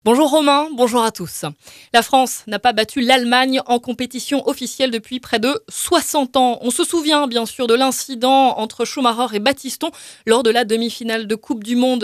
Bonjour Romain, bonjour à tous. La France n'a pas battu l'Allemagne en compétition officielle depuis près de 60 ans. On se souvient bien sûr de l'incident entre Schumacher et Battiston lors de la demi-finale de Coupe du Monde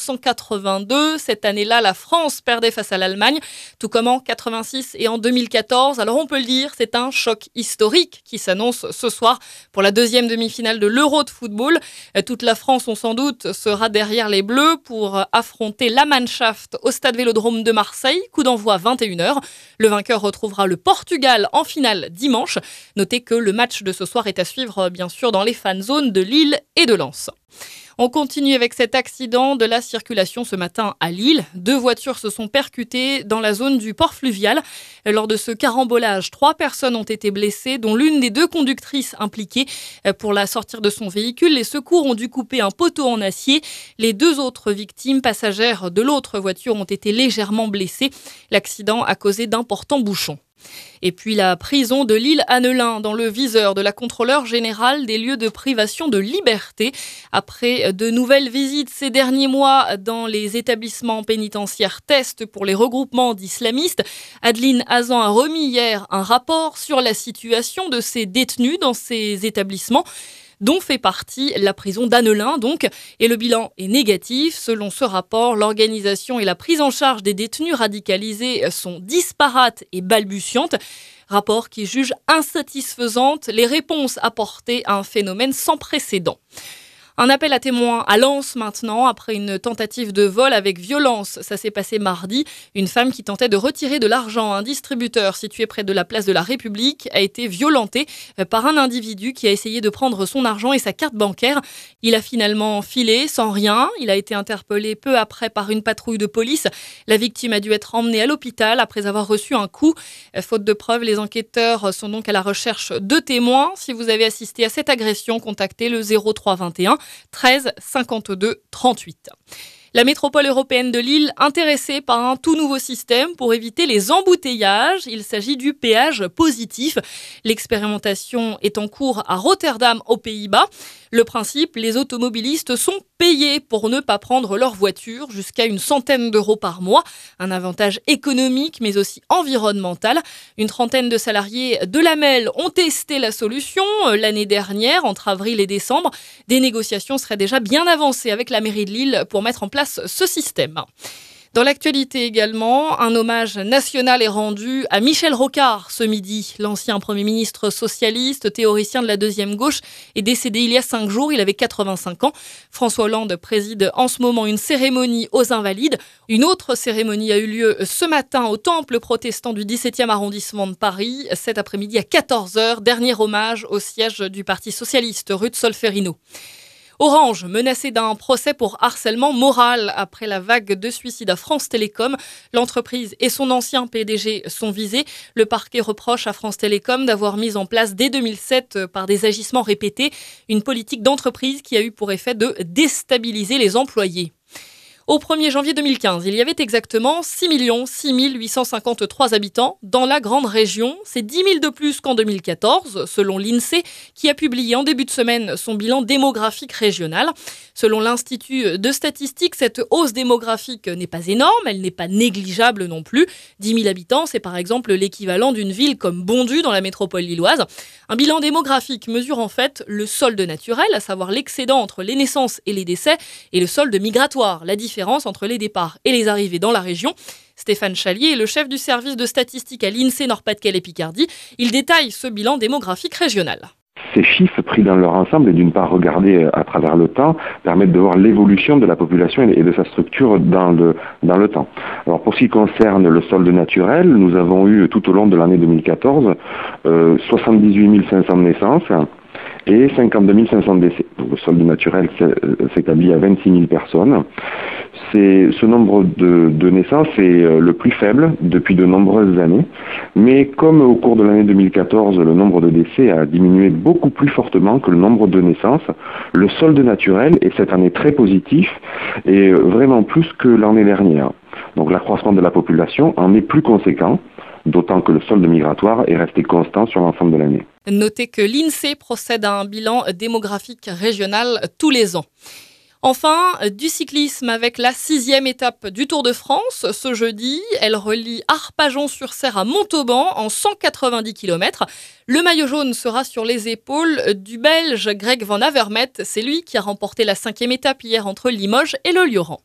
1982. Cette année-là, la France perdait face à l'Allemagne, tout comme en 86 et en 2014. Alors on peut le dire, c'est un choc historique qui s'annonce ce soir pour la deuxième demi-finale de l'Euro de football. Toute la France, on s'en doute, sera derrière les Bleus pour affronter la Mannschaft au stade Vélodrome de Marseille, coup d'envoi 21h. Le vainqueur retrouvera le Portugal en finale dimanche. Notez que le match de ce soir est à suivre bien sûr dans les fan zones de Lille et de Lens. On continue avec cet accident de la circulation ce matin à Lille. 2 voitures se sont percutées dans la zone du port fluvial. Lors de ce carambolage, 3 personnes ont été blessées, dont l'une des 2 conductrices impliquées. Pour la sortir de son véhicule, les secours ont dû couper un poteau en acier. Les 2 autres victimes passagères de l'autre voiture ont été légèrement blessées. L'accident a causé d'importants bouchons. Et puis la prison de Lille-Annelin dans le viseur de la contrôleure générale des lieux de privation de liberté. Après de nouvelles visites ces derniers mois dans les établissements pénitentiaires test pour les regroupements d'islamistes, Adeline Hazan a remis hier un rapport sur la situation de ces détenus dans ces établissements, dont fait partie la prison d'Annelin donc. Et le bilan est négatif. Selon ce rapport, l'organisation et la prise en charge des détenus radicalisés sont disparates et balbutiantes. Rapport qui juge insatisfaisantes les réponses apportées à un phénomène sans précédent. Un appel à témoins à Lens maintenant, après une tentative de vol avec violence. Ça s'est passé mardi. Une femme qui tentait de retirer de l'argent à un distributeur situé près de la place de la République a été violentée par un individu qui a essayé de prendre son argent et sa carte bancaire. Il a finalement filé sans rien. Il a été interpellé peu après par une patrouille de police. La victime a dû être emmenée à l'hôpital après avoir reçu un coup. Faute de preuves, les enquêteurs sont donc à la recherche de témoins. Si vous avez assisté à cette agression, contactez le 0321 13 52 38. La métropole européenne de Lille, intéressée par un tout nouveau système pour éviter les embouteillages. Il s'agit du péage positif. L'expérimentation est en cours à Rotterdam, aux Pays-Bas. Le principe, les automobilistes sont payés pour ne pas prendre leur voiture, jusqu'à une centaine d'euros par mois. Un avantage économique, mais aussi environnemental. Une trentaine de salariés de la MEL ont testé la solution l'année dernière, entre avril et décembre. Des négociations seraient déjà bien avancées avec la mairie de Lille pour mettre en place ce système. Dans l'actualité également, un hommage national est rendu à Michel Rocard ce midi. L'ancien Premier ministre socialiste, théoricien de la deuxième gauche, est décédé il y a 5 jours. Il avait 85 ans. François Hollande préside en ce moment une cérémonie aux Invalides. Une autre cérémonie a eu lieu ce matin au temple protestant du 17e arrondissement de Paris. Cet après-midi à 14h, dernier hommage au siège du Parti socialiste, rue de Solferino. Orange, menacé d'un procès pour harcèlement moral après la vague de suicides à France Télécom. L'entreprise et son ancien PDG sont visés. Le parquet reproche à France Télécom d'avoir mis en place dès 2007, par des agissements répétés, une politique d'entreprise qui a eu pour effet de déstabiliser les employés. Au 1er janvier 2015, il y avait exactement 6 853 habitants dans la grande région. C'est 10 000 de plus qu'en 2014, selon l'INSEE, qui a publié en début de semaine son bilan démographique régional. Selon l'Institut de statistique, cette hausse démographique n'est pas énorme, elle n'est pas négligeable non plus. 10 000 habitants, c'est par exemple l'équivalent d'une ville comme Bondy dans la métropole lilloise. Un bilan démographique mesure en fait le solde naturel, à savoir l'excédent entre les naissances et les décès, et le solde migratoire, la différence entre les départs et les arrivées dans la région. Stéphane Chalier est le chef du service de statistique à l'INSEE Nord-Pas-de-Calais-Picardie. Il détaille ce bilan démographique régional. Ces chiffres pris dans leur ensemble et d'une part regardés à travers le temps permettent de voir l'évolution de la population et de sa structure dans le temps. Alors pour ce qui concerne le solde naturel, nous avons eu tout au long de l'année 2014 78 500 naissances et 52 500 décès. Donc, le solde naturel s'établit à 26 000 personnes. Ce nombre de naissances est le plus faible depuis de nombreuses années, mais comme au cours de l'année 2014, le nombre de décès a diminué beaucoup plus fortement que le nombre de naissances, le solde naturel est cette année très positif et vraiment plus que l'année dernière. Donc l'accroissement de la population en est plus conséquent, d'autant que le solde migratoire est resté constant sur l'ensemble de l'année. Notez que l'INSEE procède à un bilan démographique régional tous les ans. Enfin, du cyclisme avec la 6e étape du Tour de France. Ce jeudi, elle relie Arpajon-sur-Cère à Montauban en 190 km. Le maillot jaune sera sur les épaules du Belge Greg Van Avermaet. C'est lui qui a remporté la 5e étape hier entre Limoges et le Lioran.